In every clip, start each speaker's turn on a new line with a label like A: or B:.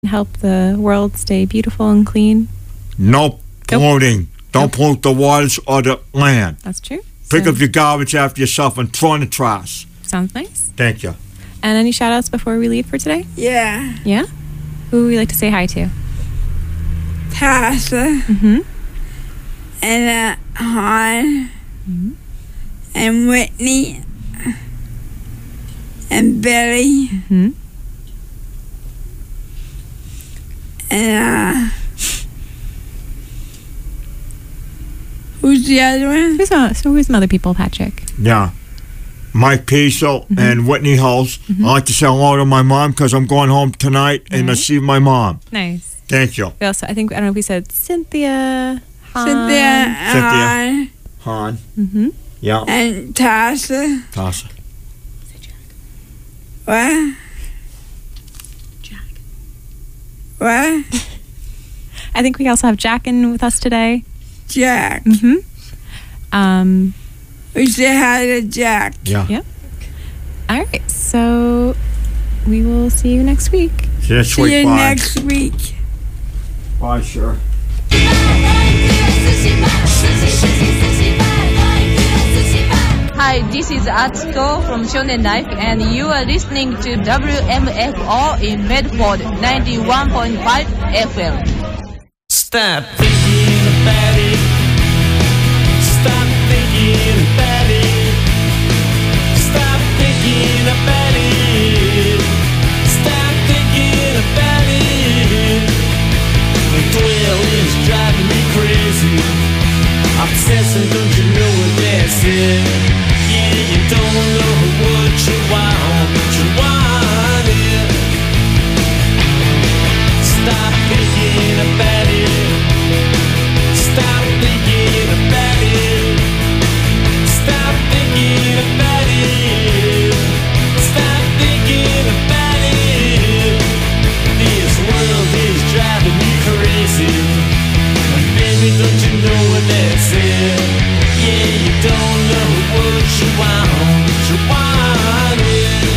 A: help the world stay beautiful and clean?
B: No polluting. Don't pollute the waters or the land.
A: That's true.
B: Pick up your garbage after yourself and throw in the trash.
A: Sounds nice.
B: Thank you.
A: And any shout outs before we leave for today?
C: Yeah.
A: Yeah? Who would we like to say hi to?
C: Tasha.
A: Mm-hmm.
C: And Han.
A: Mm-hmm.
C: And Whitney. And Billy.
A: Mm-hmm.
C: And who's the other one?
A: Who's some other people, Patrick?
B: Yeah. Mike Piesel and Whitney Hulse. I'd like to say hello to my mom because I'm going home tonight and to see my mom.
A: Nice.
B: Thank you.
A: We also, I don't know if we said Cynthia, Han.
C: Cynthia.
B: Han.
A: Mm-hmm.
B: Yeah.
C: And Tasha.
B: Tasha.
C: What?
A: Jack.
C: What?
A: I think we also have Jack in with us today.
C: Jack.
A: Mm-hmm.
C: We say hi to Jack.
B: Yeah.
A: Yep. All right. So we will see you next week.
B: See you next
C: See
B: week.
C: you
B: Bye.
C: next week.
B: Bye, sure.
D: Hi, this is Atsuko from Shonen Life, and you are listening to WMFR in Medford 91.5 FM.
E: Stop thinking about it. Stop thinking about it. Stop thinking about it. Stop thinking about it. The dwelling's driving me crazy. Obsessing, don't you know what that's it? Yeah, you don't know what you want, but you want it. Stop thinking about it. Stop thinking about it. Stop thinking about it. Stop thinking about it. This world is driving me crazy. Baby, don't you know what that's it? Yeah, you don't know what you want, but you want it.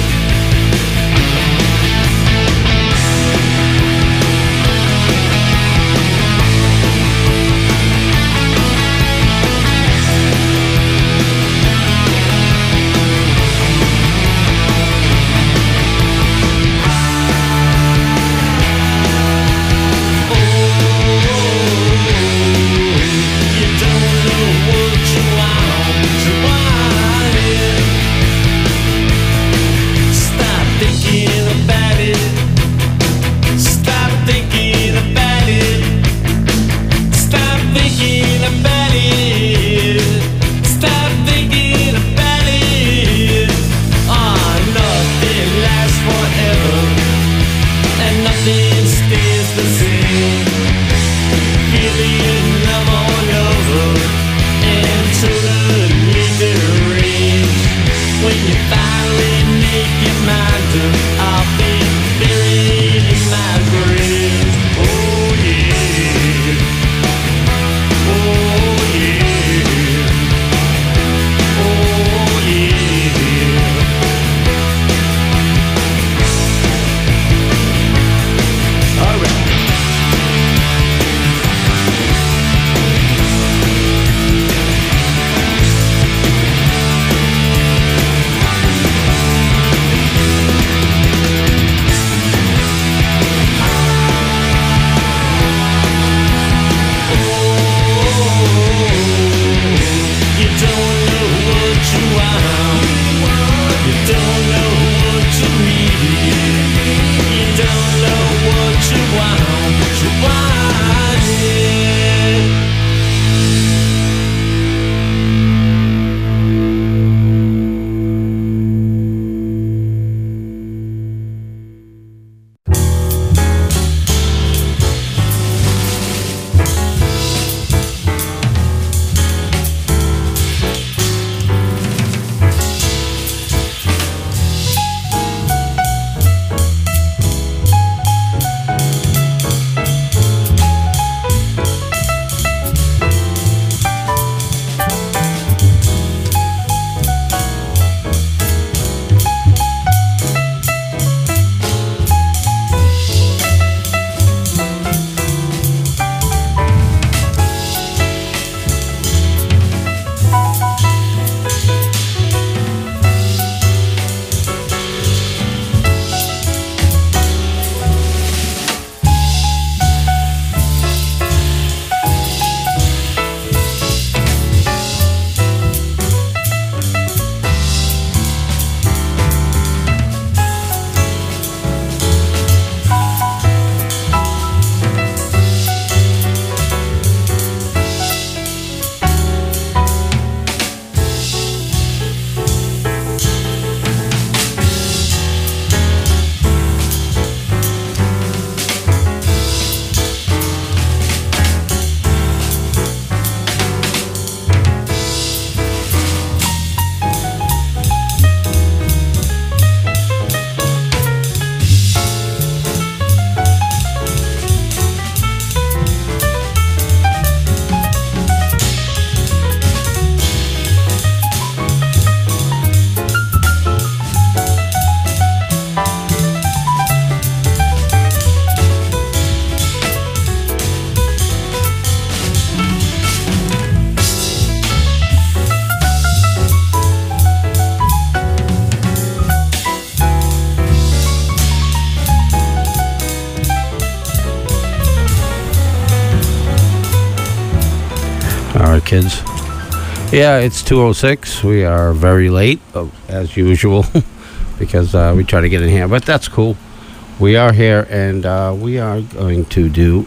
F: kids. Yeah, it's 2:06. We are very late, as usual, because we try to get in here. But that's cool. We are here, and we are going to do,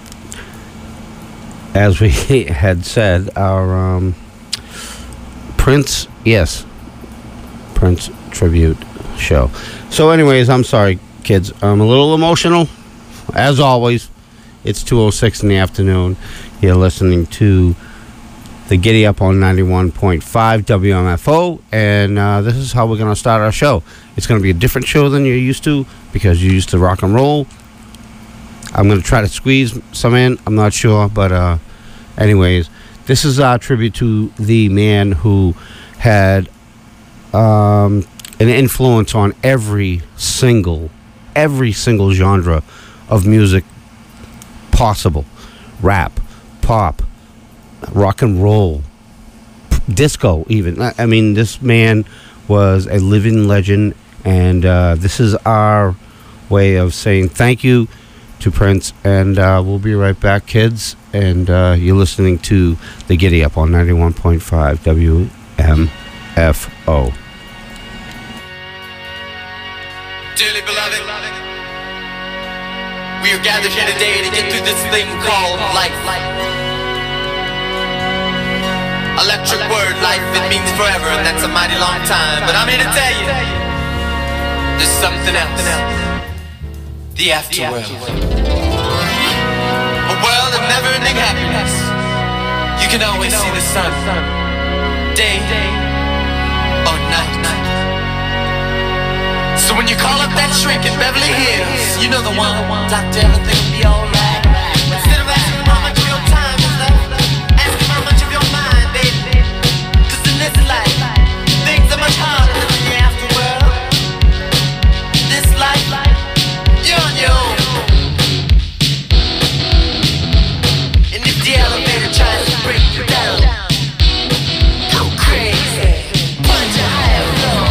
F: as we had said, our Prince tribute show. So anyways, I'm sorry, kids. I'm a little emotional, as always. It's 2:06 in the afternoon. You're listening to the Giddy Up on 91.5 WMFO, and this is how we're going to start our show. It's going to be a different show than you're used to, because you're used to rock and roll. I'm going to try to squeeze some in. I'm not sure, but anyways, this is our tribute to the man who had an influence on every single genre of music possible. Rap, pop, rock and roll, disco even. I mean, this man was a living legend, and this is our way of saying thank you to Prince, and we'll be right back, kids, and you're listening to the Giddy Up on 91.5 WMFO.
E: Dearly beloved, we are gathered here today to get through this thing called life. Electric word, life, it means forever, and that's a mighty long time. But I'm here to tell you, there's something else. The afterworld. A world of never-ending happiness. You can always see the sun, day or night. So when you call up that shrink in Beverly Hills, you know the one, doctor, everything will be alright. Instead of asking how much of your time is left, ask him how much of your mind, baby. Cause in this life, things are much harder than in the afterworld. This life, you're on your own. And if the elevator tries to break you down, go crazy, punch a higher floor.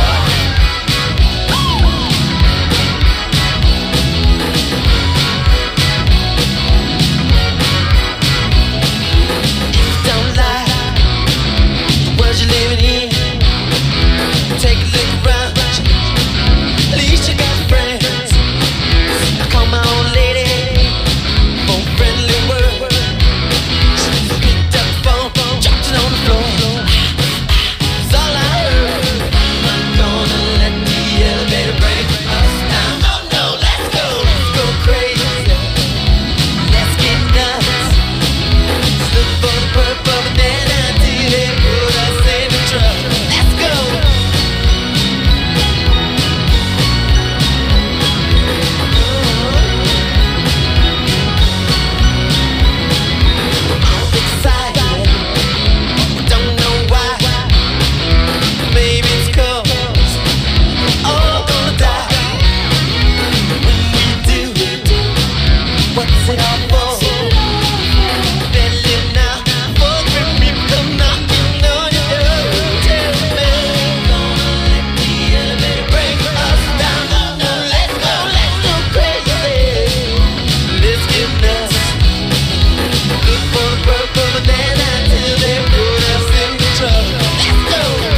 E: You're living in. Take a look around. At least you got friends. I call my old lady for a friendly word. She picked up the phone, dropped it on the floor. It's all I heard. I'm gonna let the elevator break us down. Oh no, let's go crazy. Let's get nuts. Look for the purple banana till they put us in the truck. Let's go. I'm excited, don't know why. Maybe it's 'cause we're all gonna die. When we do, what's it all for? Better live now, before the people come knocking on your door. Tell me, gonna let the elevator break us down. Oh no, let's go crazy. Let's get nuts. Look for the purple banana till they put us in the truck. Let's go.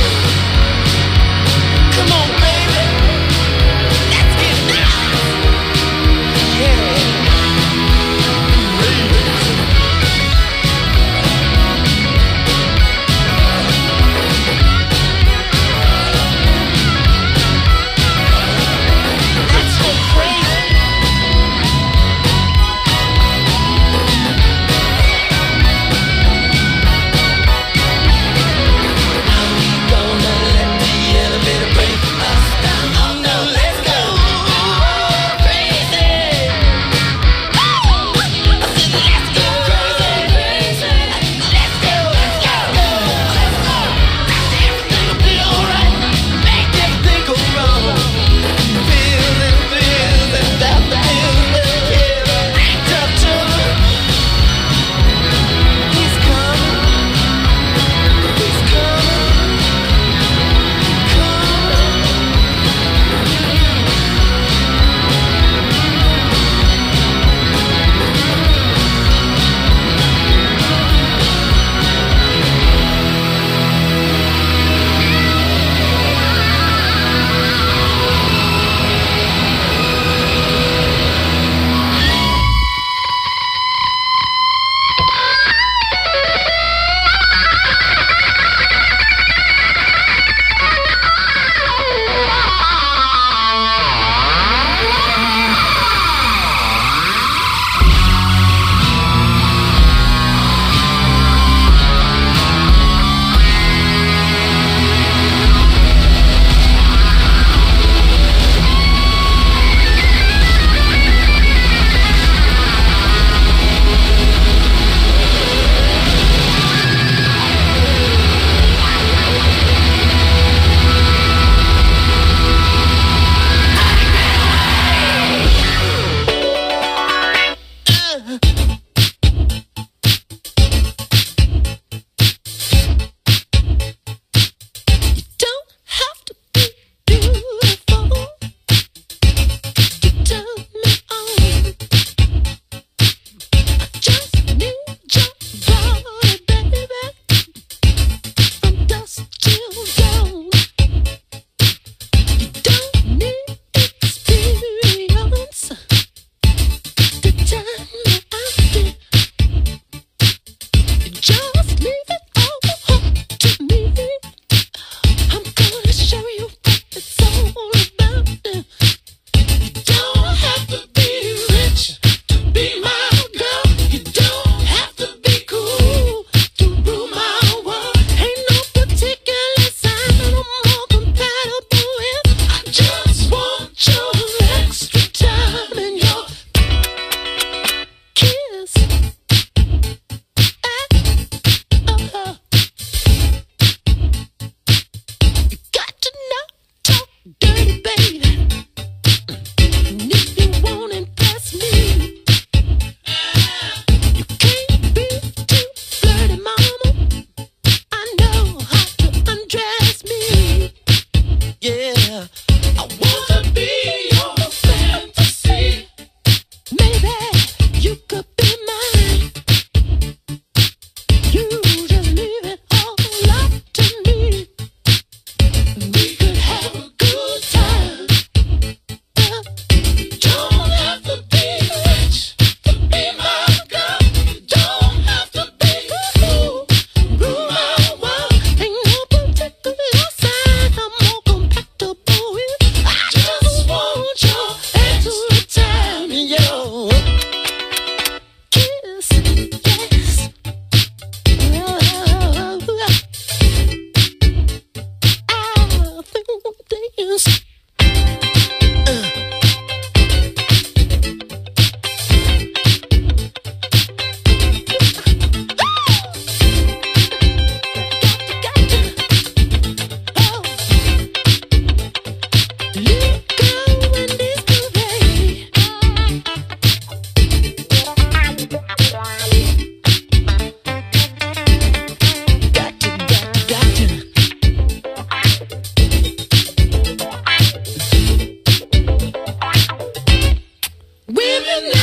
E: Come on, baby. Let's get nuts. Yeah.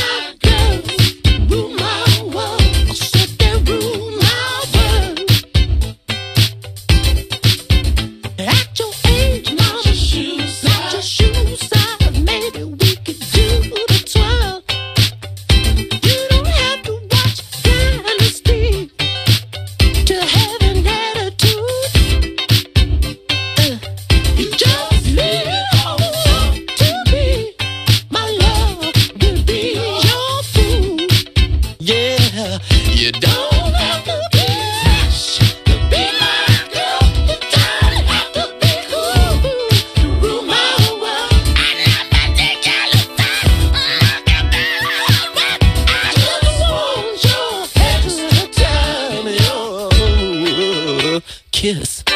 E: Kiss.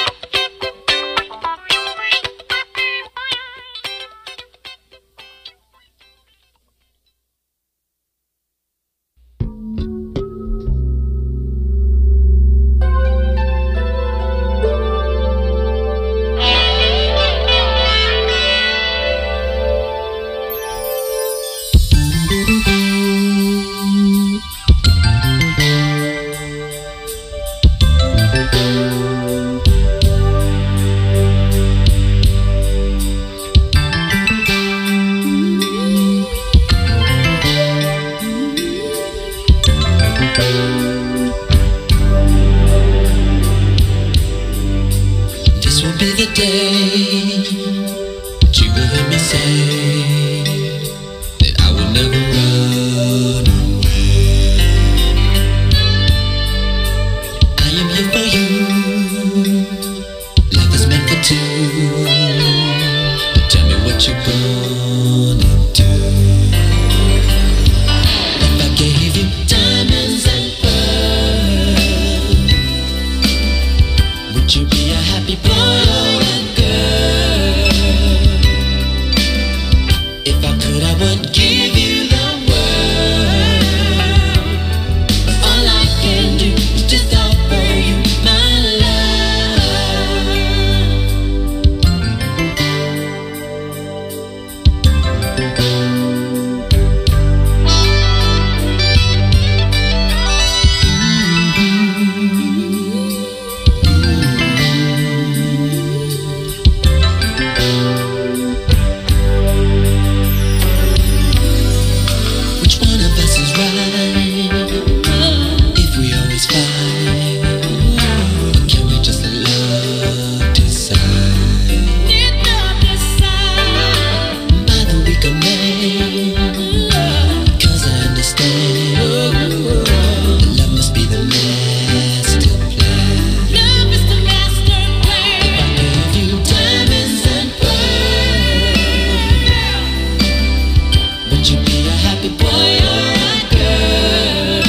G: This will be the day that you will hear me say that I will never run away. I am here for you. Love is meant for two. Tell me what you're gonna do. If I gave you diamonds and pearls, would you be a happy boy or a girl? If I could, I would give you the world. All I can do is just offer you my love. Which one of us is right? If we always fight, or can we just let love decide? By the week of May, 'cause I understand that love must be the master plan. If I gave you diamonds and pearls, would you be a happy boy or a girl?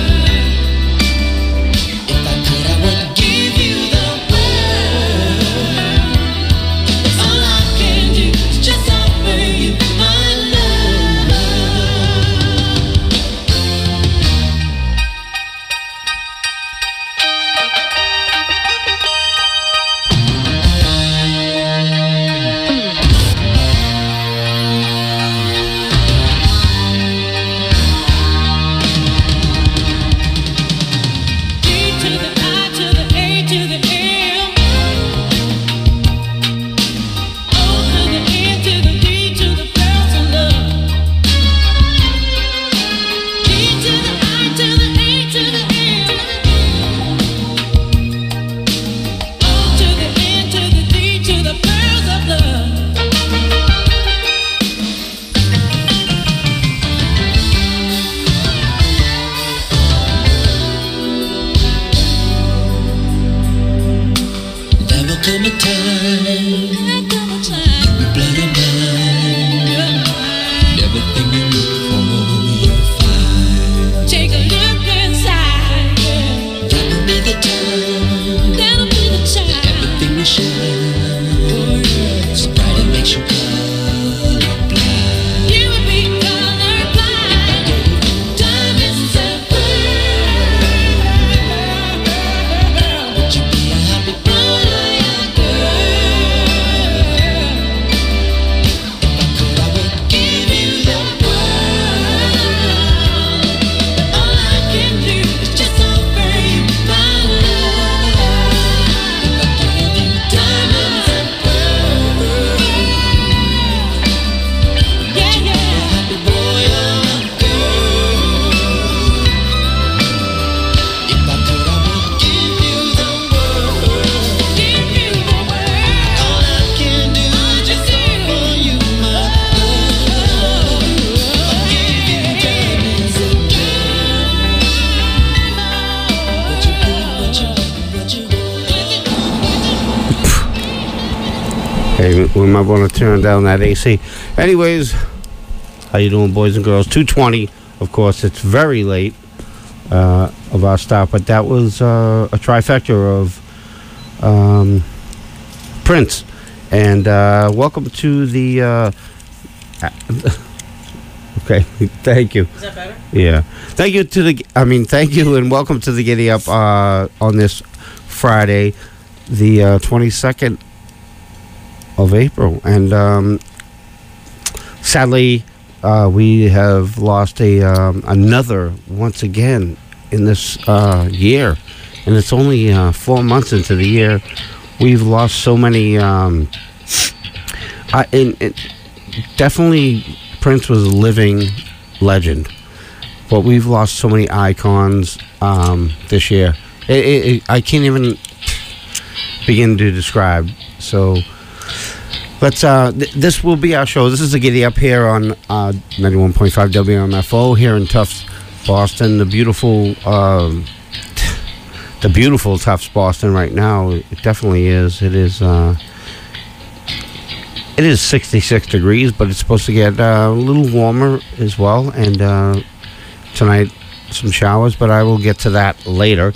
G: If I could, I would give you the world. All I can do is just offer you my love.
E: D to the I to the A to the M, O to the N to the D to the girls in love. D to the I to the A to the M, O to the N to the D to the girls of love.
G: There will come a time you will blow your mind. Everything you look for, you'll find.
E: Take a look inside.
G: That will be the time
E: That'll be the time.
G: everything will shine. So bright it makes you colorblind.
E: You would be colorblind.
G: Diamonds and pearls, would you be a happy boy or a girl?
F: Okay, we might want to turn down that AC. Anyways, how you doing, boys and girls? 2:20. Of course, it's very late of our start, but that was a trifecta of Prince. And welcome to the... okay, thank you.
H: Is that better?
F: Yeah. Thank you and welcome to the Giddy Up on this Friday, the 22nd of April. And sadly, we have lost another, once again, in this year. And it's only 4 months into the year. We've lost so many... definitely, Prince was a living legend. But we've lost so many icons this year. I can't even begin to describe. So... Let's. This will be our show. This is a Giddy Up here on 91.5 WMFO here in Tufts, Boston. The beautiful Tufts, Boston right now. It definitely is. It is 66 degrees, but it's supposed to get a little warmer as well. And tonight, some showers, but I will get to that later.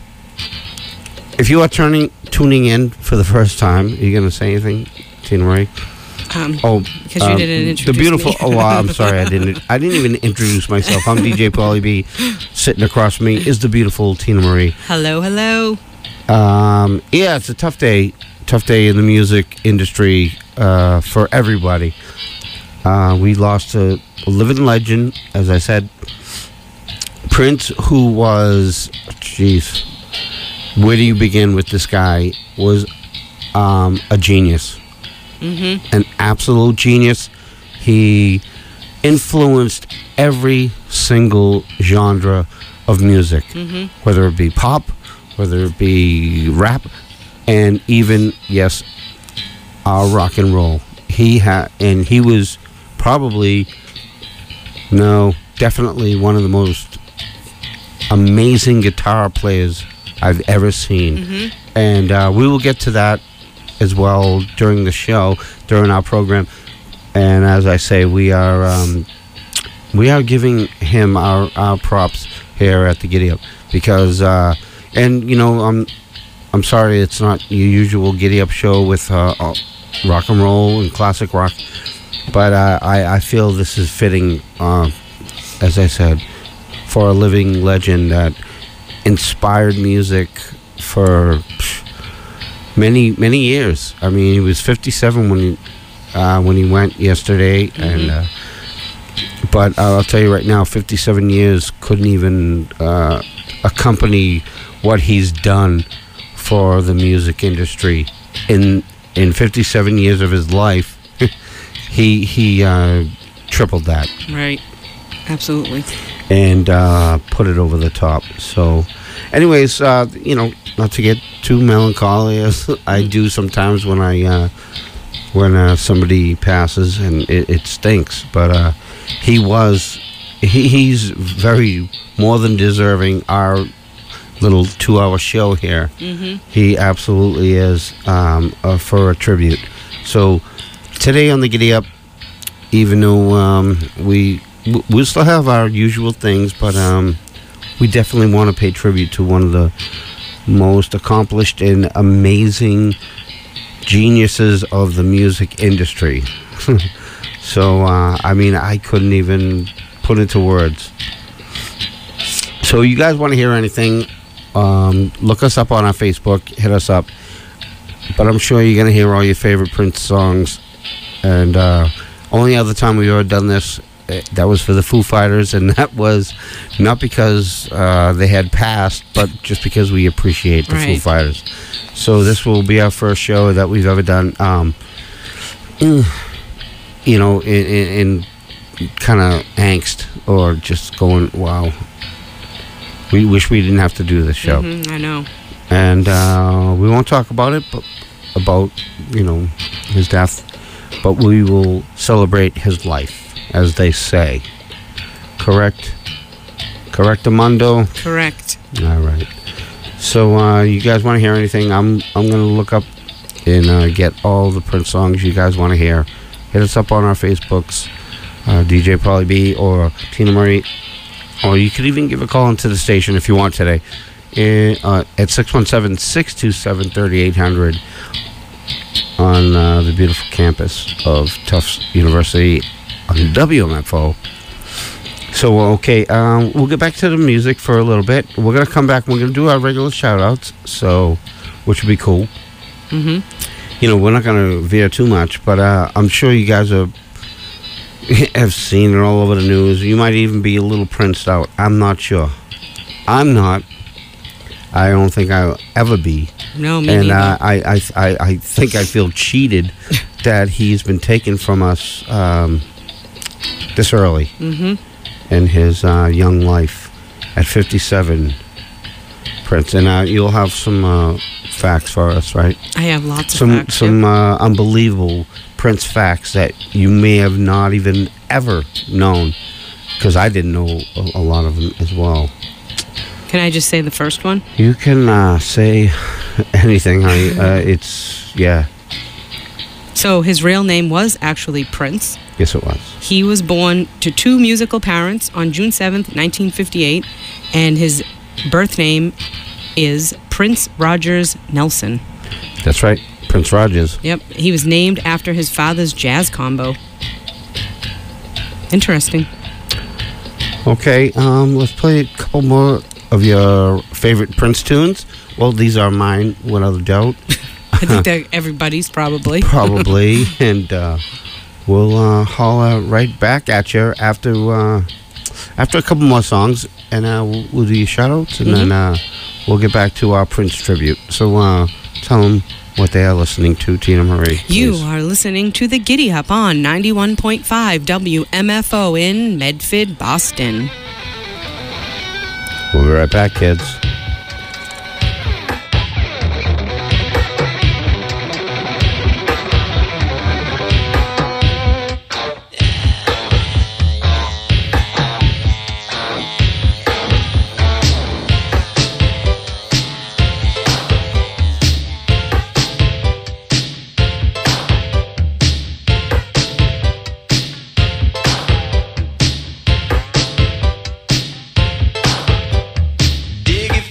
F: If you are tuning in for the first time, are you going to say anything? Tina Marie?
H: Because you didn't introduce
F: the beautiful.
H: me.
F: Oh, I'm sorry, I didn't even introduce myself. I'm DJ Paulie B. Sitting across from me is the beautiful Tina Marie.
H: Hello, hello.
F: Yeah, it's a tough day in the music industry for everybody. We lost a living legend, as I said, Prince, who was, jeez, where do you begin with this guy? Was a genius. Mm-hmm. An absolute genius. He influenced every single genre of music, whether it be pop, whether it be rap, and even, yes, rock and roll. He was probably, definitely one of the most amazing guitar players I've ever seen. And we will get to that as well during the show, during our program. And as I say, we are giving him our props here at the Giddy Up because I'm sorry it's not your usual Giddy Up show with rock and roll and classic rock, but I feel this is fitting, as I said, for a living legend that inspired music for many years. I mean, he was 57 when he went yesterday, and but I'll tell you right now, 57 years couldn't even accompany what he's done for the music industry. In 57 years of his life, he tripled that.
H: Right. Absolutely.
F: And put it over the top. So, anyways, not to get too melancholy as I do sometimes when somebody passes, and it stinks. But he's very more than deserving our little 2-hour show here. He absolutely is for a tribute. So today on the Giddy Up, even though we still have our usual things, but we definitely want to pay tribute to one of the most accomplished and amazing geniuses of the music industry. So, I couldn't even put into words. So, you guys want to hear anything, look us up on our Facebook, hit us up. But I'm sure you're going to hear all your favorite Prince songs. And only other time we've ever done this, that was for the Foo Fighters, and that was not because they had passed, but just because we appreciate the Foo Fighters. So this will be our first show that we've ever done. In kind of angst or just going, wow, we wish we didn't have to do this show.
H: I know.
F: And we won't talk about it, but about his death, but we will celebrate his life, as they say. Correct, Amundo?
H: Correct.
F: All right. So you guys want to hear anything? I'm going to look up and get all the Prince songs you guys want to hear. Hit us up on our Facebooks, DJ Probably B or Tina Marie, or you could even give a call into the station if you want today at 617-627-3800 on the beautiful campus of Tufts University on WMFO. So, okay, we'll get back to the music for a little bit. We're going to come back and we're going to do our regular shout-outs, so, which would be cool.
H: Mm-hmm.
F: You know, we're not going to veer too much, but I'm sure you guys have seen it all over the news. You might even be a little Princed out. I'm not sure. I'm not. I don't think I'll ever be.
H: No, me
F: and
H: neither.
F: I think I feel cheated that he's been taken from us this early in his young life at 57, Prince. And you'll have some facts for us, right?
H: I have lots of facts.
F: Some unbelievable Prince facts that you may have not even ever known, because I didn't know a lot of them as well.
H: Can I just say the first one?
F: You can say anything. It's, yeah.
H: So his real name was actually Prince.
F: Yes, it was.
H: He was born to two musical parents on June 7th, 1958, and his birth name is Prince Rogers Nelson.
F: That's right, Prince Rogers.
H: Yep, he was named after his father's jazz combo. Interesting.
F: Okay, let's play a couple more of your favorite Prince tunes. Well, these are mine, without a doubt.
H: I think they're everybody's probably.
F: Probably, and we'll holler right back at you after a couple more songs, and we'll do your shout-outs, and then we'll get back to our Prince tribute. So tell them what they are listening to, Tina Marie. Please.
H: You are listening to The Giddy Up on 91.5 WMFO in Medford, Boston.
F: We'll be right back, kids.
G: Dig if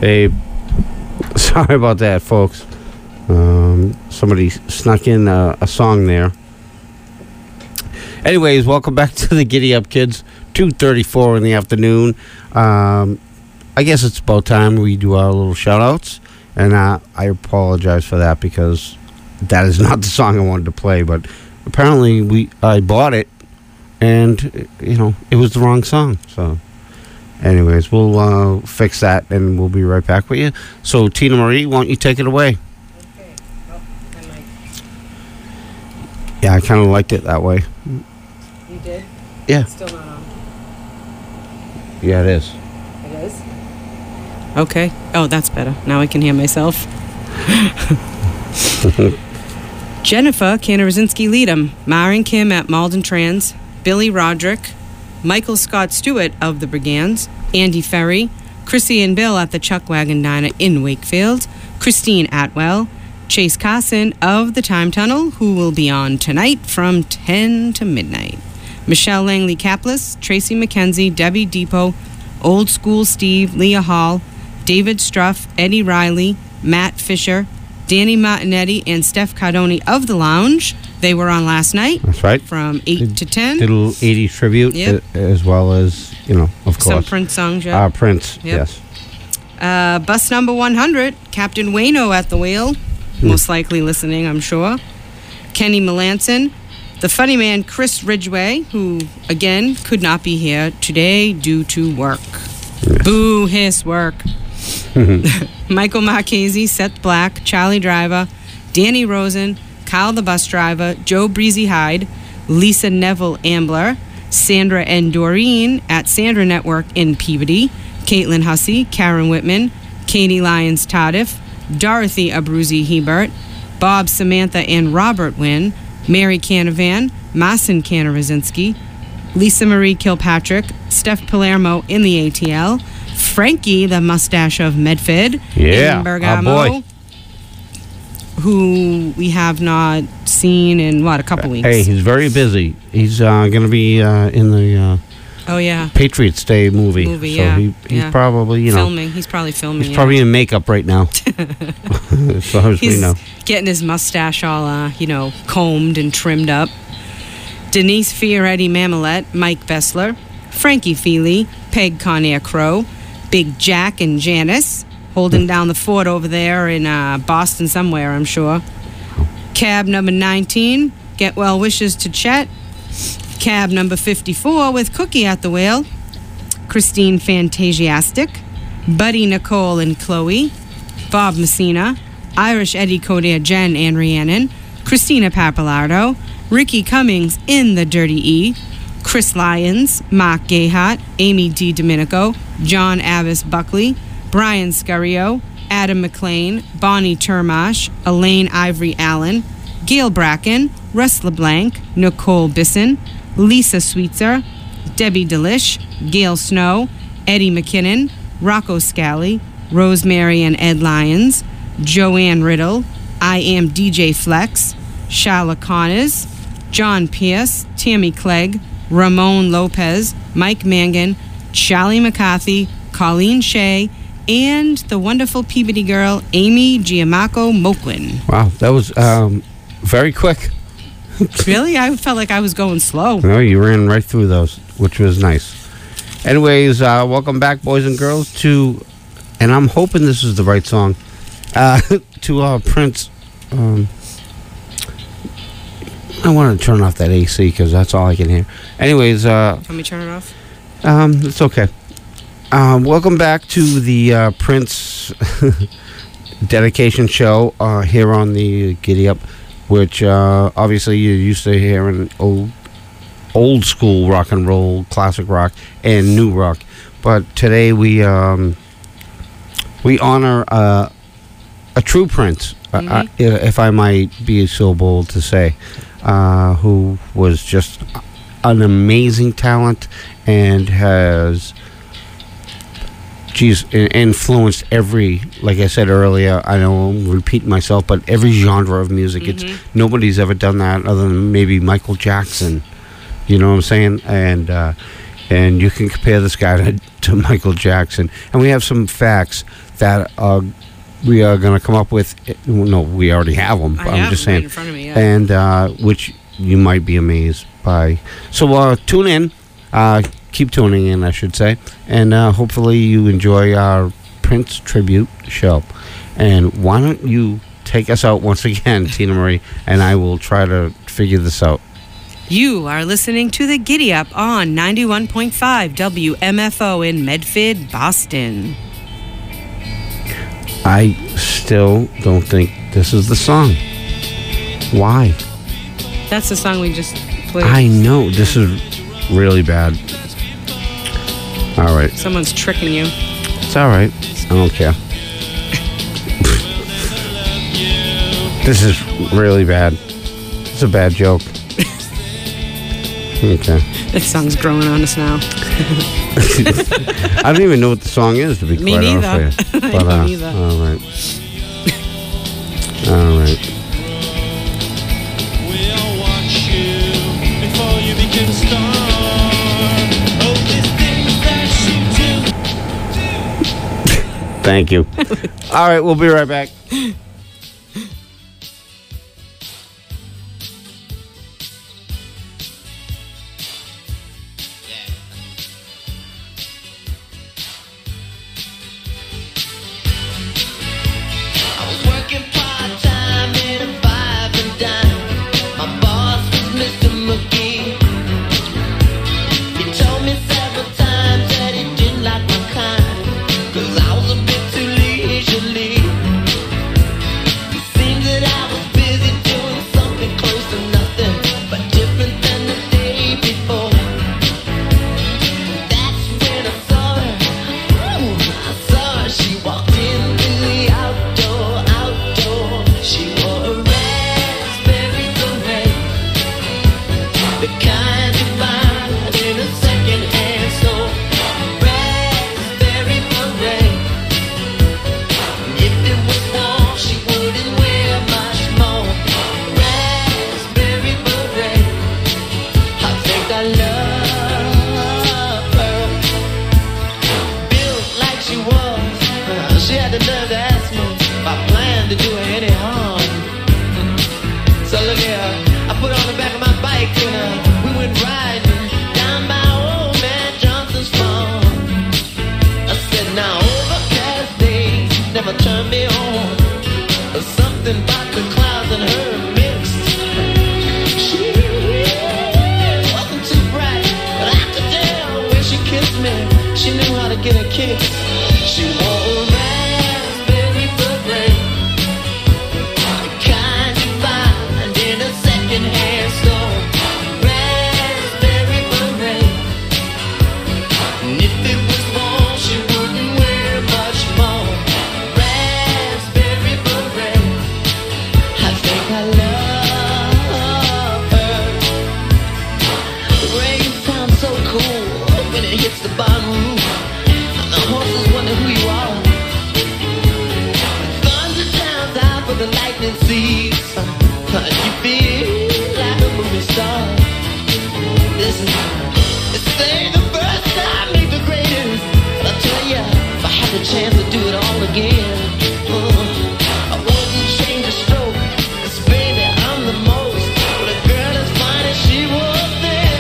F: Hey, sorry about that, folks. Somebody snuck in a song there. Anyways, welcome back to the Giddy Up Kids. 2:34 in the afternoon. I guess it's about time we do our little shout-outs. And I apologize for that because that is not the song I wanted to play. But apparently I bought it, and, it was the wrong song. So, anyways, we'll fix that, and we'll be right back with you. So, Tina Marie, why don't you take it away?
H: Okay. Oh, I might.
F: Yeah, I kind of liked it that way.
H: You did?
F: Yeah.
H: It's still not on.
F: Yeah, it is.
H: It is? Okay. Oh, that's better. Now I can hear myself. Jennifer Kanarazinski Leadham, Myron Kim at Malden Trans, Billy Roderick, Michael Scott Stewart of the Brigands, Andy Ferry, Chrissy and Bill at the Chuck Wagon Diner in Wakefield, Christine Atwell, Chase Carson of the Time Tunnel, who will be on tonight from 10 to midnight, Michelle Langley Kaplis, Tracy McKenzie, Debbie Depot, Old School Steve, Leah Hall, David Struff, Eddie Riley, Matt Fisher, Danny Martinetti, and Steph Cardoni of The Lounge. They were on last night.
F: That's right.
H: From 8 to 10.
F: Did a little 80s tribute,
H: Yep.
F: as well as, of course.
H: Some Prince songs, yeah.
F: Prince,
H: Yep.
F: yes.
H: Bus number 100, Captain Wayno at the wheel. Most likely listening, I'm sure. Kenny Melanson. The funny man, Chris Ridgway, who, again, could not be here today due to work.
F: Yes.
H: Boo, his work. Michael Marchese, Seth Black, Charlie Driver, Danny Rosen, Kyle the bus driver, Joe Breezy Hyde, Lisa Neville Ambler, Sandra N. Doreen at Sandra Network in Peabody, Caitlin Hussey, Karen Whitman, Katie Lyons Tardif, Dorothy Abruzzi Hebert, Bob, Samantha, and Robert Wynn, Mary Canavan, Marcin Kanarazinski, Lisa Marie Kilpatrick, Steph Palermo in the ATL, Frankie, the mustache of Medford,
F: Yeah,
H: in Bergamo,
F: our boy.
H: who we have not seen in, a couple weeks?
F: Hey, he's very busy. He's going to be in the
H: Oh, yeah.
F: Patriots Day movie. So
H: Yeah.
F: he's
H: Yeah.
F: probably,
H: Filming. He's probably filming.
F: he's probably in makeup right now. As far as we
H: He's
F: know.
H: getting his mustache all, combed and trimmed up. Denise Fioretti Mamelette, Mike Bessler, Frankie Feely, Peg Conair Crow, Big Jack and Janice, holding down the fort over there in Boston somewhere, I'm sure. Cab number 19, get well wishes to Chet. Cab number 54 with Cookie at the wheel. Christine Fantasiastic, Buddy Nicole and Chloe, Bob Messina, Irish Eddie Coder, Jen and Rhiannon, Christina Papalardo, Ricky Cummings in the Dirty E, Chris Lyons, Mark Gayhart, Amy D. Domenico, John Abbas Buckley, Brian Scurio, Adam McLean, Bonnie Termash, Elaine Ivory Allen, Gail Bracken, Russ LeBlanc, Nicole Bisson, Lisa Sweetser, Debbie Delish, Gail Snow, Eddie McKinnon, Rocco Scally, Rosemary and Ed Lyons, Joanne Riddle, I Am DJ Flex, Shala Connors, John Pierce, Tammy Clegg, Ramon Lopez, Mike Mangan, Charlie McCarthy, Colleen Shea, and the wonderful Peabody girl, Amy Giamacco Moquin.
F: Wow, that was very quick.
H: Really? I felt like I was going slow.
F: No, you ran right through those, which was nice. Anyways, welcome back, boys and girls, to, and I'm hoping this is the right song, to Prince. I want to turn off that AC because that's all I can hear. Anyways,
H: Let me turn it off.
F: it's okay. Welcome back to the Prince dedication show here on the Giddy Up, which obviously you're used to hearing old school rock and roll, classic rock, and new rock. But today we honor a true Prince, if I might be so bold to say, who was just an amazing talent and has influenced every, like I said earlier, I know I'm repeating myself, but every genre of music. It's nobody's ever done that other than maybe Michael Jackson. You know what I'm saying? And you can compare this guy to Michael Jackson. And we have some facts that we are going to come up with. No, we already have them.
H: I
F: I'm
H: have
F: just
H: them right
F: saying.
H: in front of me, yeah.
F: And which you might be amazed by. So tune in. Keep tuning in, I should say. And hopefully you enjoy our Prince tribute show. And why don't you take us out once again, Tina Marie, and I will try to figure this out.
H: You are listening to the Giddy Up on 91.5 WMFO in Medford, Boston.
F: I still don't think this is the song. Why?
H: That's the song we just played.
F: I know. This is really bad. All right.
H: Someone's tricking you.
F: It's all right. I don't care. This is really bad. It's a bad joke. Okay.
H: This song's growing on us now.
F: I don't even know what the song is, to be
H: Me
F: quite
H: neither.
F: honest with you.
H: I don't either.
F: All right. All right.
E: We'll watch you before you begin to start. Oh, these things that you do.
F: Thank you. All right, we'll be right back.
G: I was working part-time in a 5 and dime. My boss was Mr. McGee. He told me several times that he didn't like my kind, 'cause I was a bit too leisurely. It seemed that I was busy doing something close to nothing, but different than the day before. That's when I saw her. Ooh, I saw her. She walked into the outdoor. She wore a raspberry beret, the kind you find in a second-hand store. Raspberry beret. If it was warm, she wouldn't wear much more. Raspberry beret. I think I love her. Built like she was, she had the nerve to ask me if I planned to do her any harm. So look here, I put her on the back of my bike and we went riding down by old man Johnson's farm. I said, now overcast days never turn me on. There's something about the clouds and her mixed. She wasn't too bright, but I could tell when she kissed me, she knew how to get a kiss. She wore a raspberry beret, the kind you find in a second-hand store. Raspberry beret. And if it was warm, she wouldn't wear much more. Raspberry beret. I think I love her. The rain sounds so cool when it hits the barn roof. And the horses wonder who you are. Thunder sounds out for the lightning seeds. You feel like a movie star. This ain't the first time, ain't the greatest. But I tell ya, if I had the chance to do it all again, I wouldn't change a stroke. 'Cause baby, I'm the most. But a girl as fine as she was there.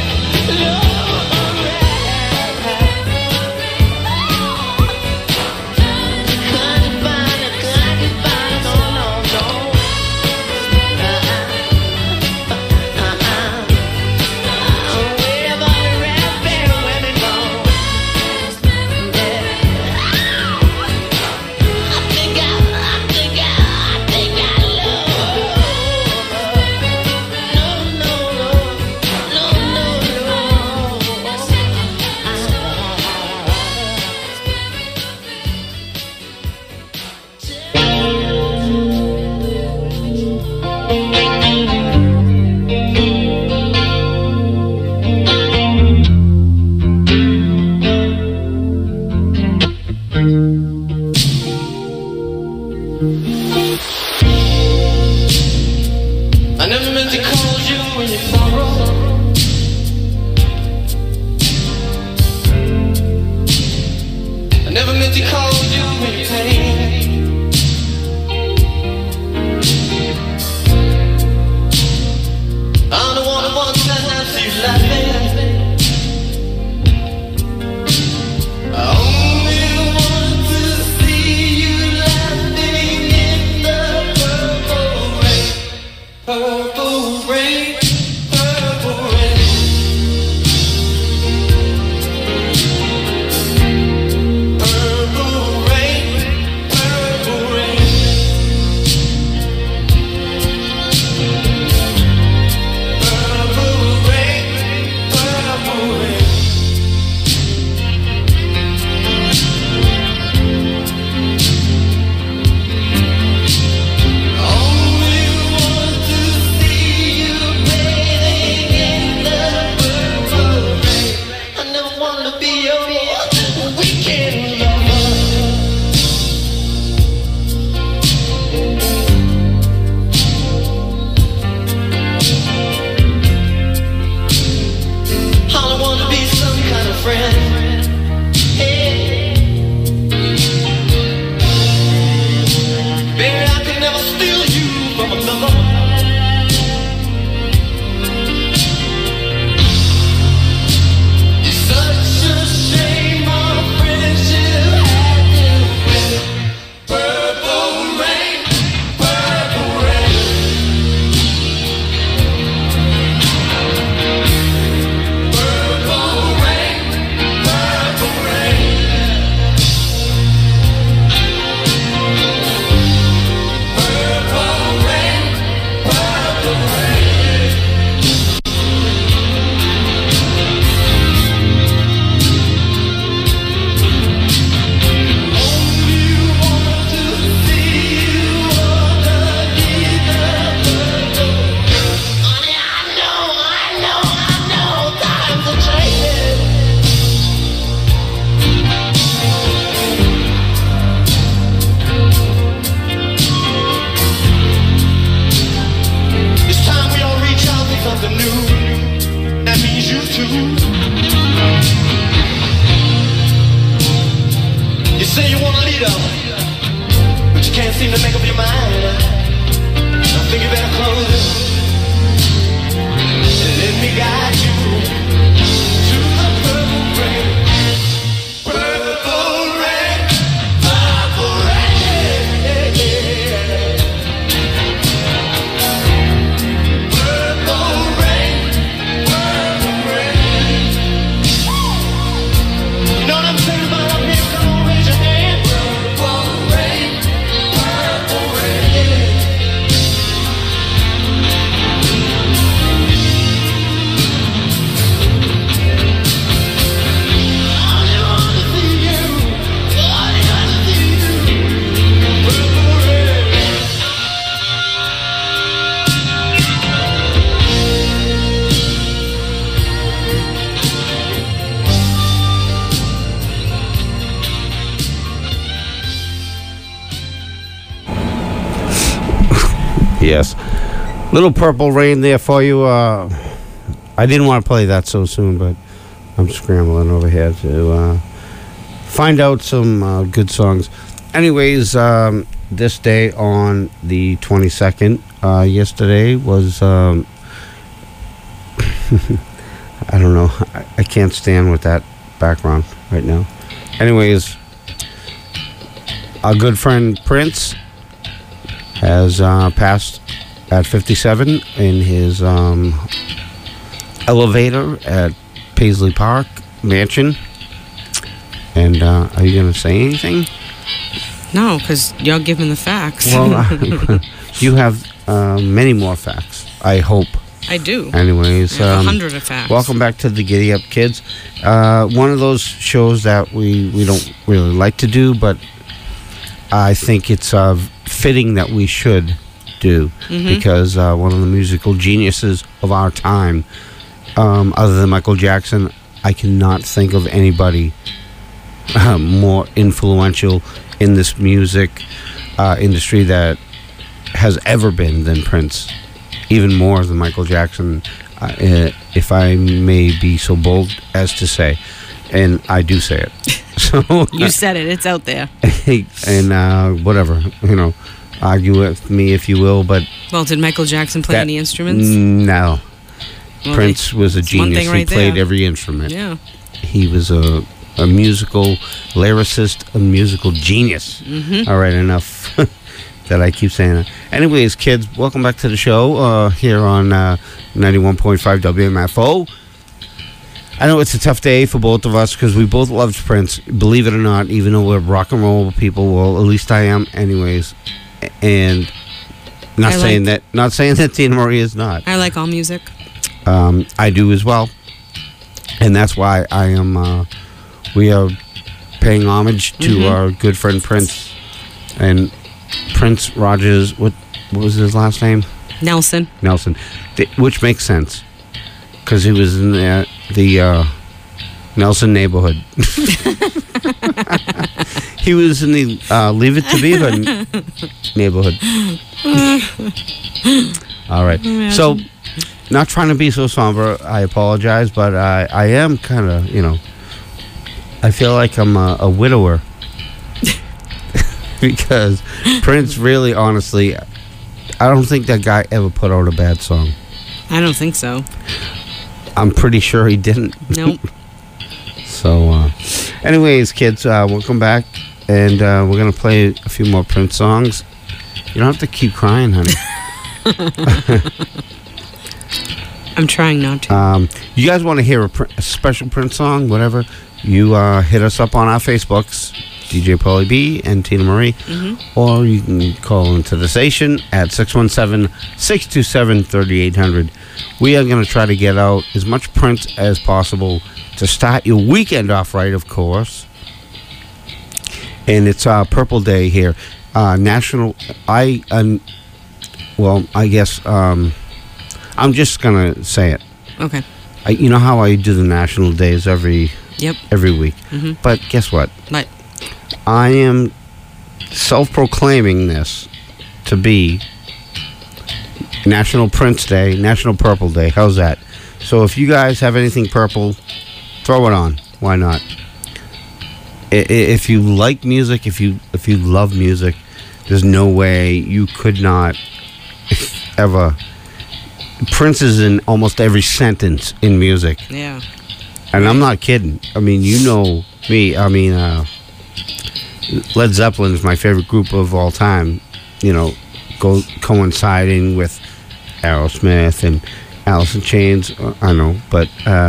G: freedom, but you can't seem to make up your mind. I think you better close it and let me guide you to the purple rain. Purple rain, purple rain. Purple rain, purple rain. You know what I'm saying about up here? Come on, raise your hand. Purple rain, purple rain.
F: Yes. Little Purple Rain there for you. I didn't want to play that so soon, but I'm scrambling over here to find out some good songs. Anyways, this day on the 22nd, yesterday was, I don't know, I can't stand with that background right now. Anyways, our good friend Prince has passed at 57 in his elevator at Paisley Park Mansion. And are you going to say anything?
H: No, because you're giving the facts.
F: Well, you have many more facts, I hope.
H: I do.
F: Anyways,
H: I have 100 of facts.
F: welcome back to the Giddy Up Kids. One of those shows that we don't really like to do, but I think it's fitting that we should do, because one of the musical geniuses of our time, other than Michael Jackson, I cannot think of anybody more influential in this music industry that has ever been than Prince, even more than Michael Jackson, if I may be so bold as to say, and I do say it. So
H: You said it. It's out there.
F: and whatever, argue with me if you will, but
H: Well, did Michael Jackson play any instruments?
F: no.
H: Well,
F: Prince was a
H: it's one
F: genius.
H: thing right
F: He played
H: there.
F: every instrument.
H: Yeah.
F: He was a musical lyricist, a musical genius. All right, enough that I keep saying that. Anyways, kids, welcome back to the show here on 91.5 WMFO. I know it's a tough day for both of us because we both loved Prince, believe it or not, even though we're rock and roll people. Well, at least I am anyways. And not saying that Tina Marie is not.
H: I like all music.
F: I do as well. And that's why I am we are paying homage to our good friend Prince. And Prince Rogers, what was his last name?
H: Nelson.
F: Which makes sense because he was in the Nelson neighborhood. He was in the Leave It to Beaver neighborhood. All right. So, not trying to be so somber, I apologize, but I am kind of, I feel like I'm a widower. Because Prince really, honestly, I don't think that guy ever put out a bad song.
H: I don't think so.
F: I'm pretty sure he didn't.
H: Nope.
F: So, anyways, kids, welcome back. And we're going to play a few more Prince songs. You don't have to keep crying, honey.
H: I'm trying not to.
F: You guys want to hear a special Prince song, whatever, you hit us up on our Facebooks, DJ Paulie B and Tina Marie, or you can call into the station at 617-627-3800. We are going to try to get out as much Prince as possible to start your weekend off right, of course. And it's Purple Day here. National, I guess, I'm just going to say it.
H: Okay.
F: You know how I do the national days every week? But guess what?
H: What?
F: I am self-proclaiming this to be National Prince Day, National Purple Day. How's that? So if you guys have anything purple, throw it on. Why not? if you like music, if you love music, there's no way you could not ever. Prince is in almost every sentence in music.
H: Yeah.
F: And I'm not kidding. I mean, you know me. I mean, Led Zeppelin is my favorite group of all time. You know, coinciding with Aerosmith and Alice in Chains. I know, but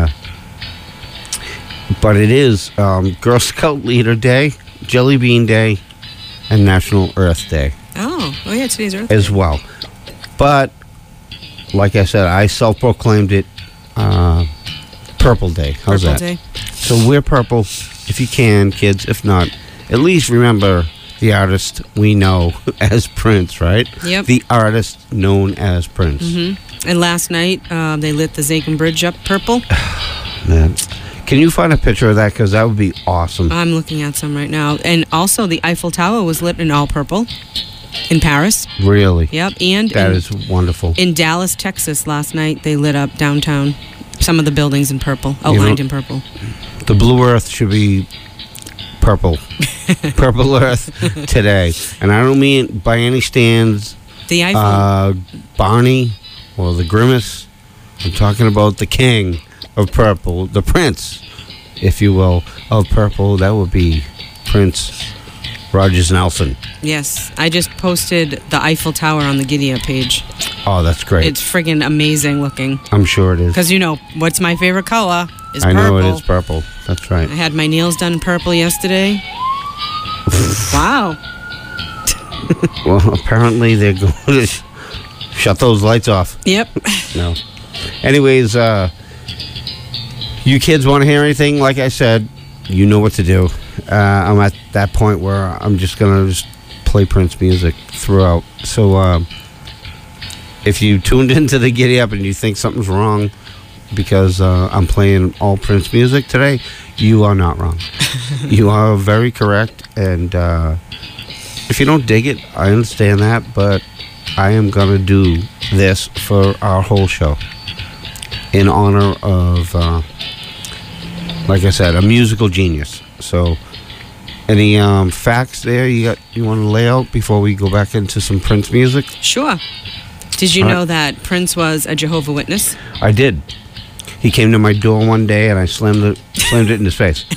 F: it is Girl Scout Leader Day, Jelly Bean Day, and National Earth Day
H: Oh yeah, today's Earth
F: as well. But like I said, I self-proclaimed it Purple Day. How's
H: Purple
F: that?
H: Day.
F: So wear purple if you can, kids. If not, at least remember the artist we know as Prince, right?
H: Yep.
F: The artist known as Prince.
H: And last night, they lit the Zakin Bridge up purple.
F: Man. Can you find a picture of that? Because that would be awesome.
H: I'm looking at some right now. And also, the Eiffel Tower was lit in all purple in Paris.
F: Really?
H: Yep. And
F: That is wonderful.
H: in Dallas, Texas, last night, they lit up downtown. Some of the buildings in purple, outlined in purple.
F: The Blue Earth should be purple. Purple Earth today. And I don't mean by any stands
H: The Eiffel.
F: Barney or the Grimace. I'm talking about the king of purple, the prince, if you will, of purple. That would be Prince Rogers Nelson.
H: Yes. I just posted the Eiffel Tower on the Gidea page.
F: Oh, that's great.
H: It's friggin' amazing looking.
F: I'm sure it is.
H: Because, you know, what's my favorite color is
F: I
H: purple.
F: know it is purple. That's right.
H: I had my nails done purple yesterday. Wow.
F: Well, apparently they're going to shut those lights off.
H: Yep.
F: No. Anyways, you kids want to hear anything? Like I said, you know what to do. I'm at that point where I'm just going to just play Prince music throughout. So if you tuned into the Giddy Up and you think something's wrong because I'm playing all Prince music today, you are not wrong. You are very correct. And if you don't dig it, I understand that. But I am going to do this for our whole show in honor of, like I said, a musical genius. So, any facts there you want to lay out before we go back into some Prince music?
H: Sure. Did you
F: All
H: know
F: right.
H: that Prince was a Jehovah's Witness?
F: I did. He came to my door one day and I slammed it in his face.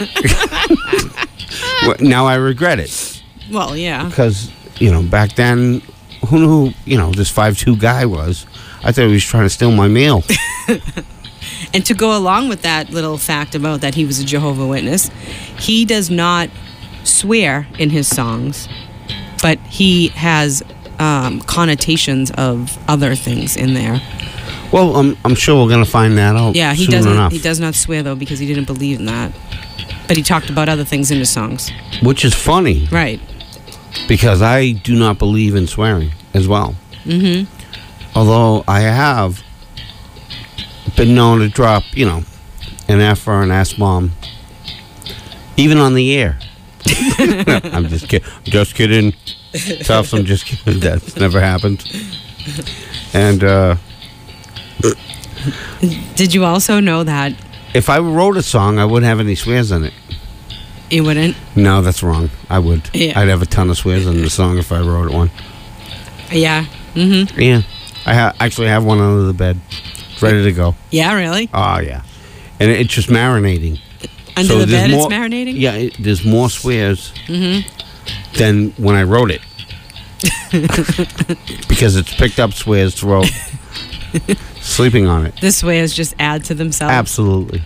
F: Well, now I regret it
H: Well, yeah.
F: because back then, who knew who this 5'2" guy was? I thought he was trying to steal my mail.
H: And to go along with that little fact about that he was a Jehovah's Witness, he does not swear in his songs, but he has connotations of other things in there.
F: Well, I'm sure we're gonna find that out.
H: Yeah, he
F: soon
H: doesn't.
F: enough.
H: He does not swear though because he didn't believe in that. But he talked about other things in his songs.
F: Which is funny
H: Right.
F: because I do not believe in swearing as well.
H: Mm-hmm.
F: Although I have been known to drop, an F or an S bomb, even on the air. I'm just kidding. Just kidding. Tough. I'm just kidding. That's never happened. And
H: Did you also know that
F: if I wrote a song, I wouldn't have any swears in it.
H: you wouldn't?
F: No, that's wrong. I would.
H: Yeah.
F: I'd have a ton of swears in the song if I wrote one.
H: Yeah. Mm-hmm.
F: Yeah. I actually have one under the bed, ready to go.
H: Yeah, really?
F: Oh, yeah. And it's just marinating.
H: Under
F: So
H: the
F: there's
H: bed,
F: more-
H: it's marinating?
F: Yeah, there's more swears
H: Mm-hmm.
F: than when I wrote it. Because it's picked up swears throughout sleeping on it.
H: This way is just add to themselves.
F: Absolutely.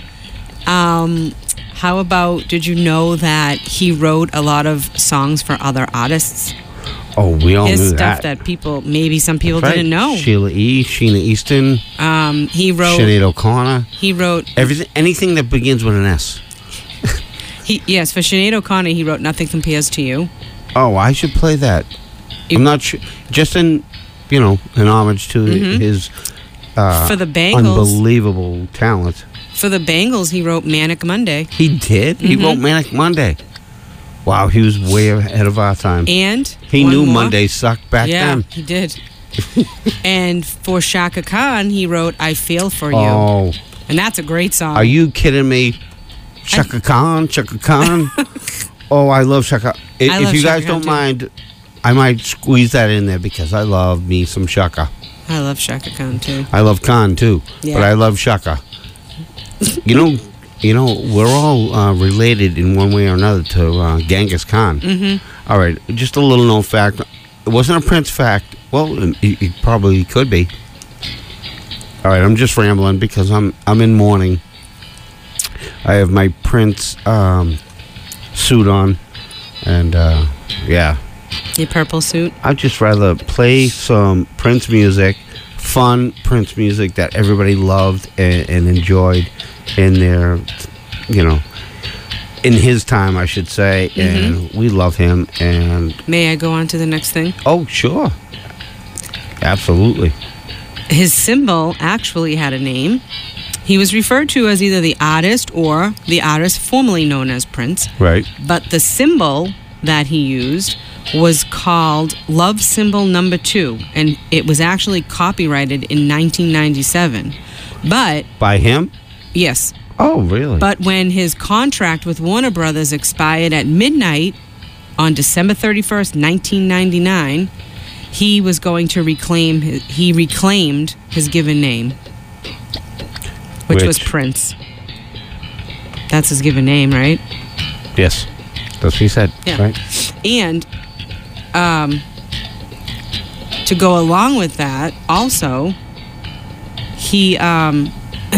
H: How about, did you know that he wrote a lot of songs for other artists?
F: Oh, we all
H: His
F: knew
H: stuff
F: that.
H: that people, maybe some people
F: That's right.
H: didn't know.
F: Sheila E., Sheena Easton,
H: He wrote,
F: Sinead O'Connor.
H: he wrote,
F: Anything that begins with an S.
H: yes, for Sinead O'Connor, he wrote Nothing Compares to You.
F: Oh, I should play that.
H: You-
F: I'm not sure. Just in homage to his
H: For the Bangles,
F: unbelievable talent.
H: for the Bangles, he wrote Manic Monday.
F: He did? He wrote Manic Monday. Wow, he was way ahead of our time.
H: And
F: He
H: one
F: knew
H: more.
F: Monday sucked back
H: Yeah,
F: then.
H: he did. And for Shaka Khan, he wrote I Feel For You.
F: Oh,
H: And that's a great song.
F: are you kidding me? Shaka Khan, Shaka Khan. Oh, I love Shaka. If
H: love
F: you guys
H: Shaka Khan,
F: don't
H: too.
F: mind, I might squeeze that in there because I love me some Shaka.
H: I love Shaka Khan too.
F: I love Khan too,
H: Yeah.
F: but I love Shaka. You know, we're all related in one way or another to Genghis Khan.
H: Mm-hmm.
F: All right, just a little known fact. It wasn't a Prince fact. Well, it probably could be. All right, I'm just rambling because I'm in mourning. I have my Prince suit on, and yeah.
H: Your purple suit.
F: I'd just rather play some Prince music, fun Prince music that everybody loved and enjoyed in their, in his time, I should say. And we love him. And
H: May I go on to the next thing?
F: oh, sure, absolutely.
H: His symbol actually had a name. He was referred to as either the artist or the artist formerly known as Prince.
F: Right.
H: But the symbol that he used was called Love Symbol Number 2, and it was actually copyrighted in 1997. But,
F: By him?
H: yes,
F: Oh, really?
H: but when his contract with Warner Brothers expired at midnight on December 31st, 1999, he was going to reclaimed his given name, which was
F: Which?
H: Prince. That's his given name, right?
F: Yes. That's what he said.
H: Yeah.
F: Right.
H: And to go along with that, also, he, well,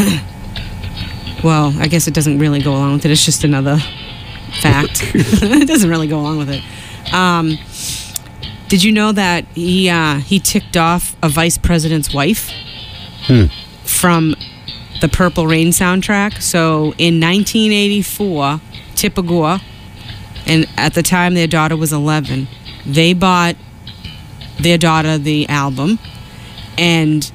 H: I guess it doesn't really go along with it. It's just another fact. It doesn't really go along with it. Did you know that he ticked off a vice president's wife from the Purple Rain soundtrack? So in 1984, Tipper Gore, and at the time their daughter was 11, they bought their daughter the album, and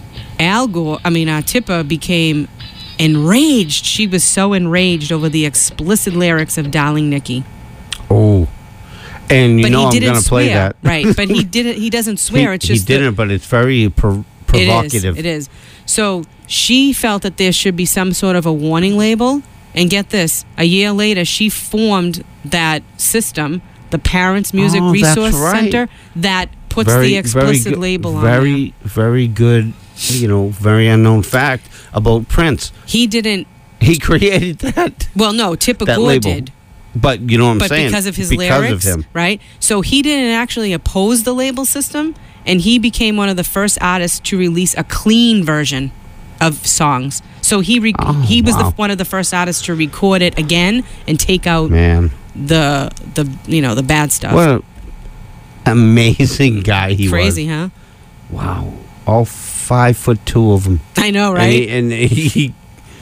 H: Tipper became enraged. She was so enraged over the explicit lyrics of Darling Nikki.
F: Oh. And you
H: But
F: know
H: he
F: I'm
H: didn't
F: going to play
H: swear,
F: that.
H: right? But he didn't. He doesn't swear. It's
F: he
H: just that-
F: didn't, but it's very provocative.
H: It is. So she felt that there should be some sort of a warning label. And get this, a year later, she formed that system, the Parents Music
F: Oh, that's
H: Resource
F: right.
H: Center, that puts the explicit label on
F: Very, very good, very unknown fact about Prince.
H: there. He didn't.
F: He created that.
H: Well, no, Tipper
F: That
H: Gore
F: label.
H: did.
F: But you know what I'm
H: But
F: saying?
H: because of his
F: because
H: lyrics,
F: of him.
H: right? So he didn't actually oppose the label system, and he became one of the first artists to release a clean version of songs. So he was
F: wow.
H: one of the first artists to record it again and take out
F: Man,
H: the bad stuff.
F: what an amazing guy he
H: Crazy,
F: was.
H: huh?
F: Wow. All 5'2" of them.
H: I know, right?
F: And he